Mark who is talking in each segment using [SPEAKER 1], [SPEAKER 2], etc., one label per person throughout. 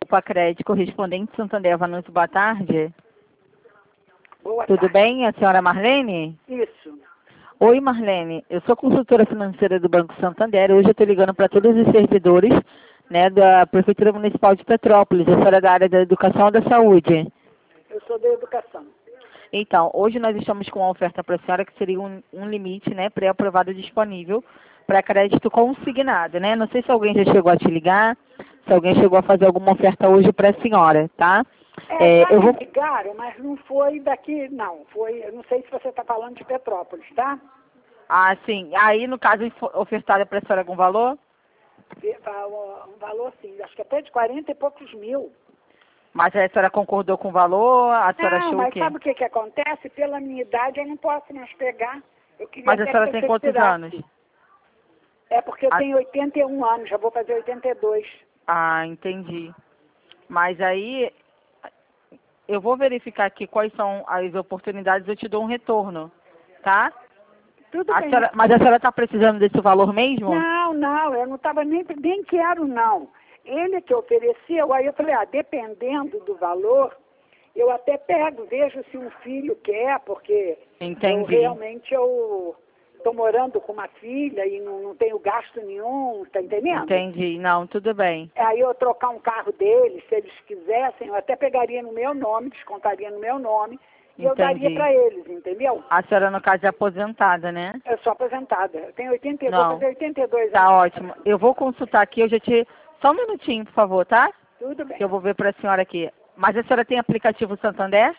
[SPEAKER 1] Grupo Acred, correspondente Santander Vanucci, boa tarde.
[SPEAKER 2] Boa
[SPEAKER 1] Tudo
[SPEAKER 2] tarde.
[SPEAKER 1] bem, a senhora Marlene?
[SPEAKER 2] Isso.
[SPEAKER 1] Oi, Marlene, eu sou consultora financeira do Banco Santander. Hoje eu estou ligando para todos os servidores, né, da Prefeitura Municipal de Petrópolis. A senhora é da área da educação ou da saúde?
[SPEAKER 2] Eu sou da educação.
[SPEAKER 1] Então, hoje nós estamos com uma oferta para a senhora que seria um limite, né, pré-aprovado disponível para crédito consignado, né? Não sei se alguém já chegou a te ligar, se alguém chegou a fazer alguma oferta hoje para a senhora, tá?
[SPEAKER 2] Já
[SPEAKER 1] Eu
[SPEAKER 2] me
[SPEAKER 1] vou...
[SPEAKER 2] ligaram, mas não foi daqui, não. Foi, eu não sei se você está falando de Petrópolis, tá?
[SPEAKER 1] Ah, sim. Aí, no caso, ofertada para a senhora algum valor?
[SPEAKER 2] Um valor assim, acho que até de 40 e poucos mil.
[SPEAKER 1] Mas a senhora concordou com o valor? A senhora
[SPEAKER 2] Não,
[SPEAKER 1] achou o
[SPEAKER 2] mas
[SPEAKER 1] quê?
[SPEAKER 2] sabe o que que acontece? Pela minha idade eu não posso mais pegar. Eu queria
[SPEAKER 1] Mas a
[SPEAKER 2] até
[SPEAKER 1] senhora
[SPEAKER 2] que
[SPEAKER 1] tem
[SPEAKER 2] você
[SPEAKER 1] quantos anos?
[SPEAKER 2] tirasse. É porque eu
[SPEAKER 1] Ah,
[SPEAKER 2] tenho 81 anos, já vou fazer 82.
[SPEAKER 1] entendi. Mas aí, eu vou verificar aqui quais são as oportunidades e eu te dou um retorno, tá?
[SPEAKER 2] Tudo bem.
[SPEAKER 1] Mas a senhora está precisando desse valor mesmo?
[SPEAKER 2] Não, eu não estava nem quero, não. Ele que ofereceu, aí eu falei, dependendo do valor, eu até pego, vejo se um filho quer, porque
[SPEAKER 1] Entendi.
[SPEAKER 2] eu estou morando com uma filha e não tenho gasto nenhum, tá entendendo?
[SPEAKER 1] Entendi. Não, tudo bem.
[SPEAKER 2] Aí eu trocar um carro deles, se eles quisessem, eu até pegaria no meu nome, descontaria no meu nome, e eu daria
[SPEAKER 1] Entendi.
[SPEAKER 2] para eles, entendeu?
[SPEAKER 1] A senhora, no caso, é aposentada, né?
[SPEAKER 2] Eu sou aposentada, eu tenho vou
[SPEAKER 1] Não.
[SPEAKER 2] fazer 82
[SPEAKER 1] Tá
[SPEAKER 2] anos.
[SPEAKER 1] ótimo. Eu vou consultar aqui, eu já te... Só um minutinho, por favor, tá?
[SPEAKER 2] Tudo bem.
[SPEAKER 1] Que eu vou ver para a senhora aqui. Mas a senhora tem aplicativo Santander?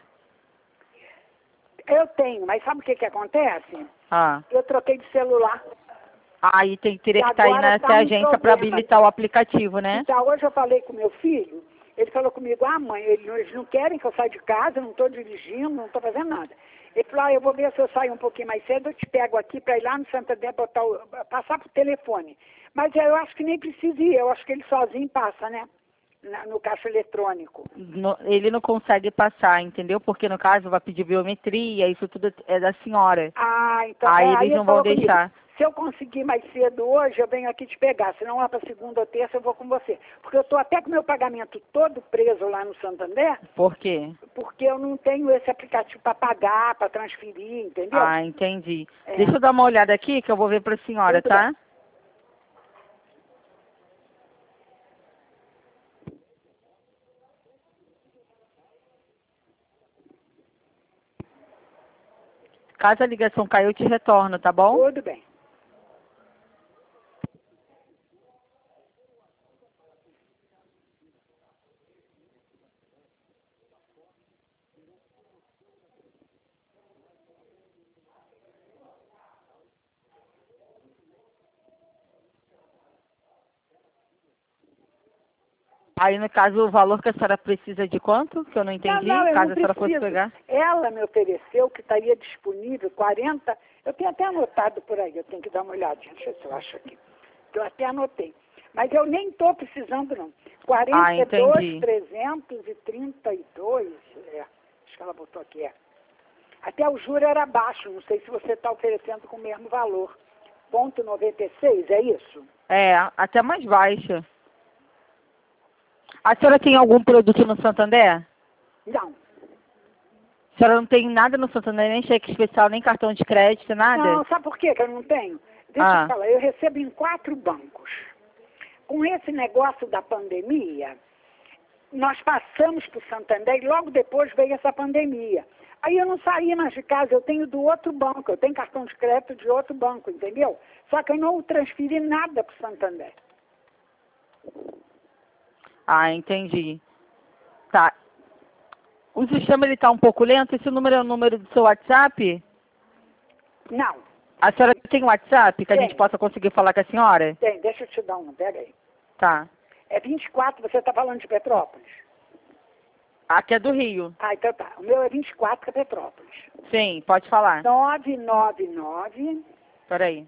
[SPEAKER 2] Eu tenho, mas sabe o que que acontece?
[SPEAKER 1] Ah.
[SPEAKER 2] Eu troquei de celular.
[SPEAKER 1] Aí teria
[SPEAKER 2] E
[SPEAKER 1] que estar aí
[SPEAKER 2] agora
[SPEAKER 1] nessa
[SPEAKER 2] tá um
[SPEAKER 1] agência para
[SPEAKER 2] problema.
[SPEAKER 1] habilitar o aplicativo, né?
[SPEAKER 2] Então, hoje eu falei com meu filho, ele falou comigo, mãe, eles não querem que eu saia de casa, não estou dirigindo, não estou fazendo nada. Ele falou, eu vou ver se eu saio um pouquinho mais cedo, eu te pego aqui para ir lá no Santander, passar por telefone. Mas eu acho que nem precisa ir, eu acho que ele sozinho passa, né? No caixa eletrônico.
[SPEAKER 1] Ele não consegue passar, entendeu? Porque no caso vai pedir biometria, isso tudo é da senhora.
[SPEAKER 2] Então,
[SPEAKER 1] Aí
[SPEAKER 2] aí
[SPEAKER 1] eles
[SPEAKER 2] ele
[SPEAKER 1] não vão
[SPEAKER 2] falou comigo,
[SPEAKER 1] deixar.
[SPEAKER 2] se eu conseguir mais cedo hoje, eu venho aqui te pegar. Se não, lá para segunda ou terça, eu vou com você. Porque eu estou até com meu pagamento todo preso lá no Santander,
[SPEAKER 1] Por quê?
[SPEAKER 2] porque eu não tenho esse aplicativo para pagar, para transferir, entendeu?
[SPEAKER 1] Entendi.
[SPEAKER 2] É.
[SPEAKER 1] Deixa eu dar uma olhada aqui que eu vou ver para a senhora,
[SPEAKER 2] Tudo
[SPEAKER 1] tá? Caso a ligação caia, eu te retorno, tá bom?
[SPEAKER 2] Tudo bem.
[SPEAKER 1] Aí, no caso, o valor que a senhora precisa de quanto? Que eu não entendi,
[SPEAKER 2] Não, eu
[SPEAKER 1] caso
[SPEAKER 2] não
[SPEAKER 1] a senhora fosse
[SPEAKER 2] preciso.
[SPEAKER 1] pegar.
[SPEAKER 2] Ela me ofereceu que estaria disponível 40, eu tenho até anotado por aí, eu tenho que dar uma olhadinha, deixa eu ver se eu acho aqui. Eu até anotei. Mas eu nem estou precisando, não. 42,
[SPEAKER 1] Entendi.
[SPEAKER 2] 332, acho que ela botou aqui, Até o juro era baixo, não sei se você está oferecendo com o mesmo valor. Ponto 96, é isso?
[SPEAKER 1] É, até mais baixa. A senhora tem algum produto no Santander?
[SPEAKER 2] Não.
[SPEAKER 1] A senhora não tem nada no Santander, nem cheque especial, nem cartão de crédito, nada?
[SPEAKER 2] Não, sabe por quê que eu não tenho? Deixa eu falar, eu recebo em 4 bancos. Com esse negócio da pandemia, nós passamos para o Santander e logo depois veio essa pandemia. Aí eu não saí mais de casa, eu tenho do outro banco, eu tenho cartão de crédito de outro banco, entendeu? Só que eu não transferi nada para o Santander.
[SPEAKER 1] Entendi. Tá. O sistema ele tá um pouco lento. Esse número é o número do seu WhatsApp?
[SPEAKER 2] Não.
[SPEAKER 1] A senhora tem WhatsApp que a
[SPEAKER 2] Tem.
[SPEAKER 1] gente possa conseguir falar com a senhora?
[SPEAKER 2] Tem, deixa eu te dar um, pega aí.
[SPEAKER 1] Tá.
[SPEAKER 2] É 24, você está falando de Petrópolis?
[SPEAKER 1] Aqui é do Rio.
[SPEAKER 2] Então tá. O meu é 24, que é Petrópolis.
[SPEAKER 1] Sim, pode falar.
[SPEAKER 2] 999
[SPEAKER 1] Peraí.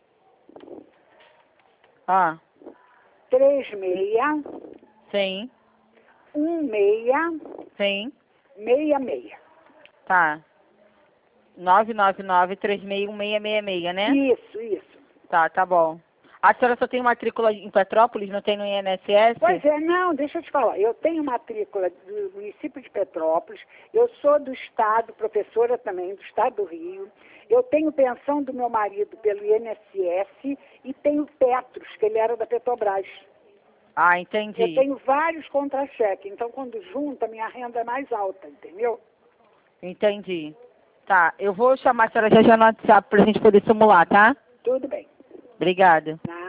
[SPEAKER 2] 36
[SPEAKER 1] Sim.
[SPEAKER 2] 16
[SPEAKER 1] Sim.
[SPEAKER 2] 66.
[SPEAKER 1] Tá. 999-361-666, né?
[SPEAKER 2] Isso.
[SPEAKER 1] Tá bom. A senhora só tem matrícula em Petrópolis, não tem no INSS?
[SPEAKER 2] Pois é, não, deixa eu te falar. Eu tenho matrícula do município de Petrópolis, eu sou do Estado, professora também do Estado do Rio, eu tenho pensão do meu marido pelo INSS e tenho Petros, que ele era da Petrobras.
[SPEAKER 1] Ah, entendi.
[SPEAKER 2] Eu tenho vários contra-cheques, então quando junta, minha renda é mais alta, entendeu?
[SPEAKER 1] Entendi. Tá, eu vou chamar a senhora já no WhatsApp pra gente poder simular, tá?
[SPEAKER 2] Tudo bem.
[SPEAKER 1] Obrigada.
[SPEAKER 2] Nada.